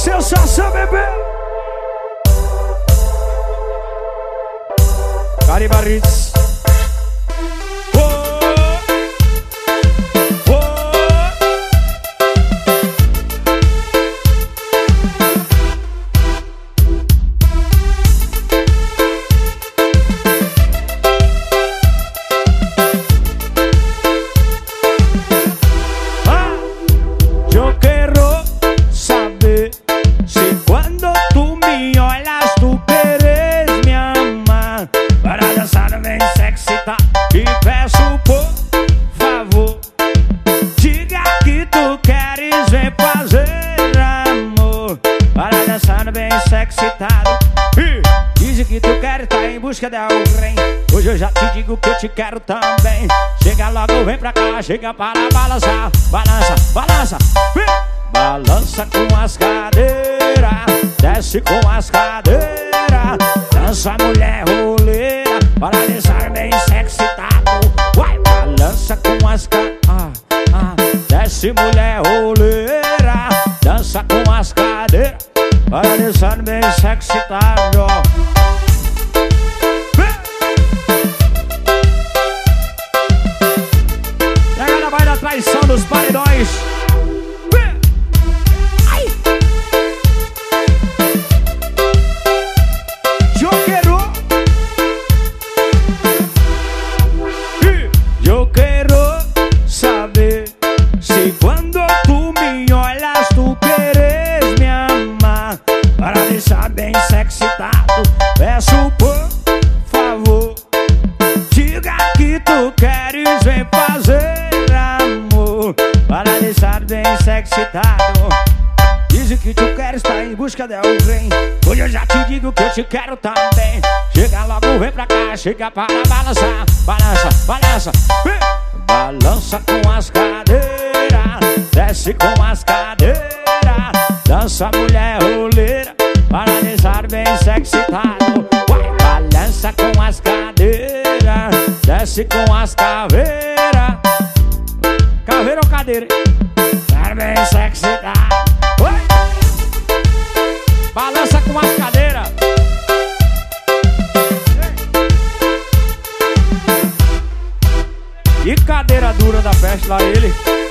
sensação, bebê. Caribaritz. Eu quero saber se quando tu me olhas tu queres me amar. Para dançar bem sexy, tá? E peço por favor, diga que tu queres vem fazer amor. Para dançar bem sexitado e diz que tu queres tá em busca de alguém. Hoje eu já te digo que eu te quero também. Chega logo, vem pra cá, chega para balançar. Balança, balança, balança com as cadeiras, desce com as cadeiras. Dança mulher roleira, para dançar bem sexitado. Vai, balança com as cadeiras, desce mulher roleira. Dança com as cadeiras, para dançar bem sexitado. Vai da traição dos paredões. Ai. Eu quero saber se quando tu me olhas tu queres me amar. Para deixar bem sexitado, peço por favor, diga que tu queres vem fazer amor. Para deixar bem sexitado, diz que tu queres estar em busca de alguém. Hoje eu já te digo que eu te quero também. Chega logo, vem pra cá, chega para balançar. Balança, balança, balança com as cadeiras, desce com as cadeiras. Dança mulher roleira, para deixar bem sexitado. Vai, balança com as cadeiras, desce com as caveiras. Caveira ou cadeira? Tá bem sexitado. Balança com as cadeiras. E cadeira dura da festa lá ele.